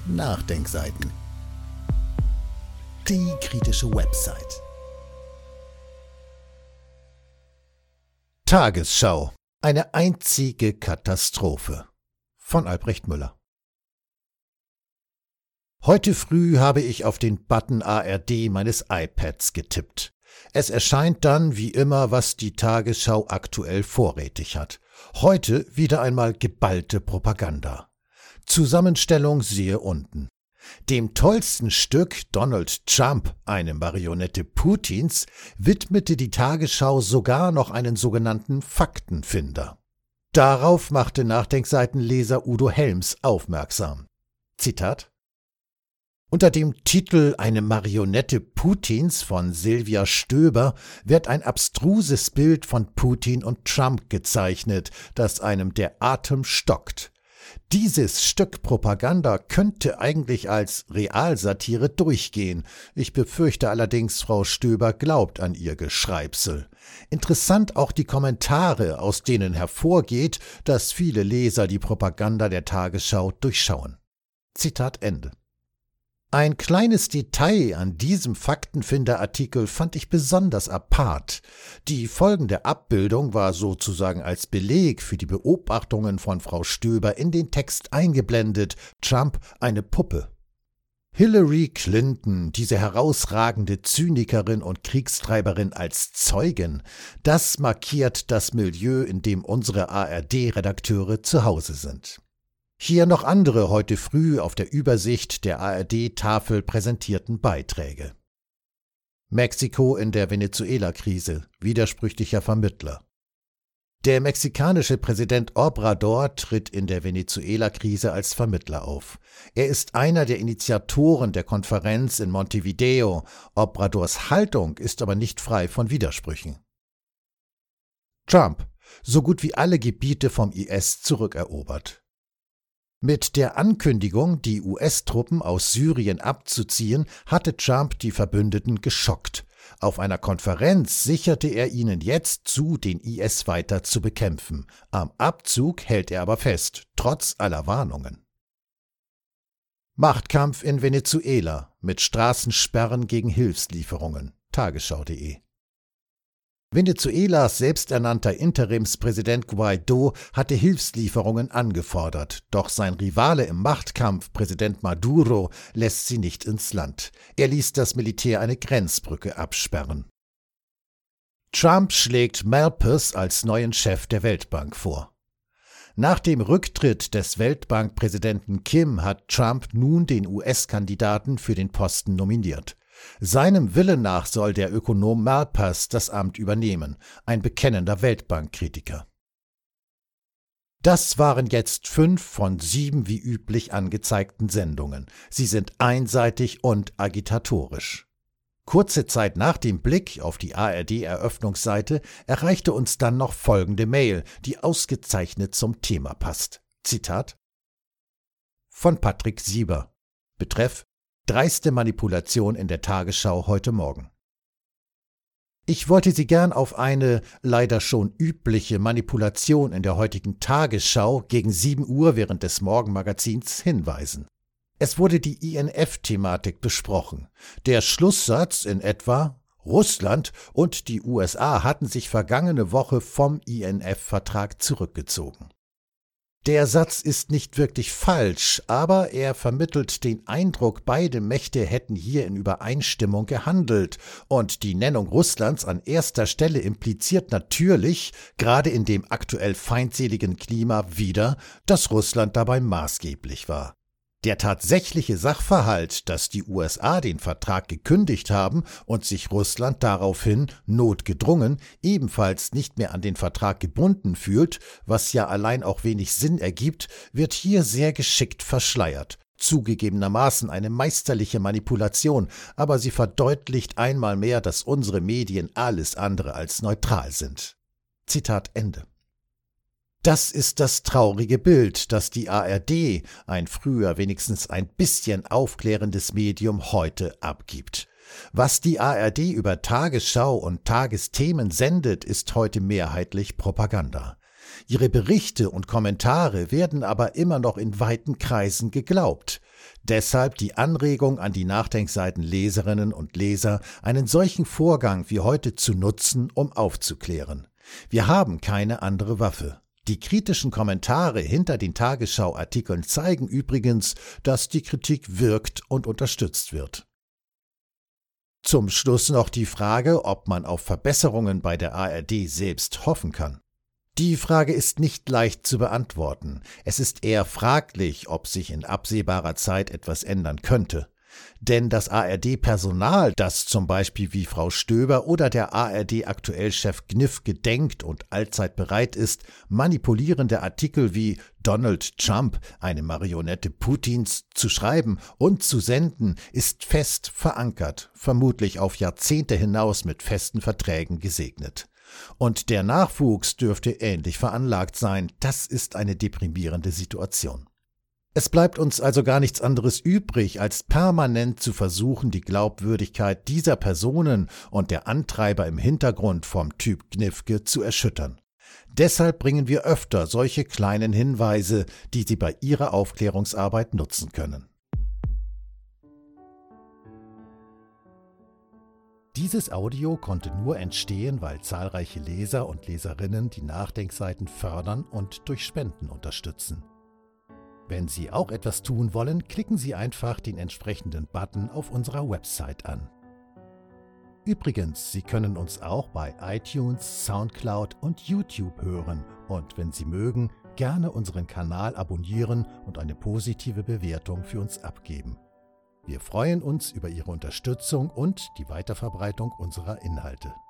Nachdenkseiten. Die kritische Website. Tagesschau. Eine einzige Katastrophe. Von Albrecht Müller. Heute früh habe ich auf den Button ARD meines iPads getippt. Es erscheint dann, wie immer, was die Tagesschau aktuell vorrätig hat. Heute wieder einmal geballte Propaganda. Zusammenstellung siehe unten. Dem tollsten Stück Donald Trump, eine Marionette Putins, widmete die Tagesschau sogar noch einen sogenannten Faktenfinder. Darauf machte Nachdenkseitenleser Udo Helms aufmerksam. Zitat: Unter dem Titel »Eine Marionette Putins« von Silvia Stöber wird ein abstruses Bild von Putin und Trump gezeichnet, das einem der Atem stockt. Dieses Stück Propaganda könnte eigentlich als Realsatire durchgehen. Ich befürchte allerdings, Frau Stöber glaubt an ihr Geschreibsel. Interessant auch die Kommentare, aus denen hervorgeht, dass viele Leser die Propaganda der Tagesschau durchschauen. Zitat Ende. Ein kleines Detail an diesem Faktenfinder-Artikel fand ich besonders apart. Die folgende Abbildung war sozusagen als Beleg für die Beobachtungen von Frau Stöber in den Text eingeblendet: Trump eine Puppe. Hillary Clinton, diese herausragende Zynikerin und Kriegstreiberin als Zeugin, das markiert das Milieu, in dem unsere ARD-Redakteure zu Hause sind. Hier noch andere heute früh auf der Übersicht der ARD-Tafel präsentierten Beiträge. Mexiko in der Venezuela-Krise, widersprüchlicher Vermittler. Der mexikanische Präsident Obrador tritt in der Venezuela-Krise als Vermittler auf. Er ist einer der Initiatoren der Konferenz in Montevideo. Obradors Haltung ist aber nicht frei von Widersprüchen. Trump, so gut wie alle Gebiete vom IS zurückerobert. Mit der Ankündigung, die US-Truppen aus Syrien abzuziehen, hatte Trump die Verbündeten geschockt. Auf einer Konferenz sicherte er ihnen jetzt zu, den IS weiter zu bekämpfen. Am Abzug hält er aber fest, trotz aller Warnungen. Machtkampf in Venezuela mit Straßensperren gegen Hilfslieferungen. Tagesschau.de. Venezuelas selbsternannter Interimspräsident Guaidó hatte Hilfslieferungen angefordert, doch sein Rivale im Machtkampf, Präsident Maduro, lässt sie nicht ins Land. Er ließ das Militär eine Grenzbrücke absperren. Trump schlägt Malpass als neuen Chef der Weltbank vor. Nach dem Rücktritt des Weltbankpräsidenten Kim hat Trump nun den US-Kandidaten für den Posten nominiert. Seinem Willen nach soll der Ökonom Malpass das Amt übernehmen, ein bekennender Weltbankkritiker. Das waren jetzt 5 von 7 wie üblich angezeigten Sendungen. Sie sind einseitig und agitatorisch. Kurze Zeit nach dem Blick auf die ARD-Eröffnungsseite erreichte uns dann noch folgende Mail, die ausgezeichnet zum Thema passt. Zitat: Von Patrick Sieber. Betreff: Dreiste Manipulation in der Tagesschau heute Morgen. Ich wollte Sie gern auf eine leider schon übliche Manipulation in der heutigen Tagesschau gegen 7 Uhr während des Morgenmagazins hinweisen. Es wurde die INF-Thematik besprochen. Der Schlusssatz in etwa: Russland und die USA hatten sich vergangene Woche vom INF-Vertrag zurückgezogen. Der Satz ist nicht wirklich falsch, aber er vermittelt den Eindruck, beide Mächte hätten hier in Übereinstimmung gehandelt, und die Nennung Russlands an erster Stelle impliziert natürlich, gerade in dem aktuell feindseligen Klima wieder, dass Russland dabei maßgeblich war. Der tatsächliche Sachverhalt, dass die USA den Vertrag gekündigt haben und sich Russland daraufhin, notgedrungen, ebenfalls nicht mehr an den Vertrag gebunden fühlt, was ja allein auch wenig Sinn ergibt, wird hier sehr geschickt verschleiert. Zugegebenermaßen eine meisterliche Manipulation, aber sie verdeutlicht einmal mehr, dass unsere Medien alles andere als neutral sind. Zitat Ende. Das ist das traurige Bild, das die ARD, ein früher wenigstens ein bisschen aufklärendes Medium, heute abgibt. Was die ARD über Tagesschau und Tagesthemen sendet, ist heute mehrheitlich Propaganda. Ihre Berichte und Kommentare werden aber immer noch in weiten Kreisen geglaubt. Deshalb die Anregung an die Nachdenkseiten-Leserinnen und Leser, einen solchen Vorgang wie heute zu nutzen, um aufzuklären. Wir haben keine andere Waffe. Die kritischen Kommentare hinter den Tagesschau-Artikeln zeigen übrigens, dass die Kritik wirkt und unterstützt wird. Zum Schluss noch die Frage, ob man auf Verbesserungen bei der ARD selbst hoffen kann. Die Frage ist nicht leicht zu beantworten. Es ist eher fraglich, ob sich in absehbarer Zeit etwas ändern könnte. Denn das ARD-Personal, das zum Beispiel wie Frau Stöber oder der ARD-Aktuell-Chef Gnifke denkt und allzeit bereit ist, manipulierende Artikel wie Donald Trump, eine Marionette Putins, zu schreiben und zu senden, ist fest verankert, vermutlich auf Jahrzehnte hinaus mit festen Verträgen gesegnet. Und der Nachwuchs dürfte ähnlich veranlagt sein. Das ist eine deprimierende Situation. Es bleibt uns also gar nichts anderes übrig, als permanent zu versuchen, die Glaubwürdigkeit dieser Personen und der Antreiber im Hintergrund vom Typ Gnifke zu erschüttern. Deshalb bringen wir öfter solche kleinen Hinweise, die Sie bei Ihrer Aufklärungsarbeit nutzen können. Dieses Audio konnte nur entstehen, weil zahlreiche Leser und Leserinnen die Nachdenkseiten fördern und durch Spenden unterstützen. Wenn Sie auch etwas tun wollen, klicken Sie einfach den entsprechenden Button auf unserer Website an. Übrigens, Sie können uns auch bei iTunes, Soundcloud und YouTube hören und wenn Sie mögen, gerne unseren Kanal abonnieren und eine positive Bewertung für uns abgeben. Wir freuen uns über Ihre Unterstützung und die Weiterverbreitung unserer Inhalte.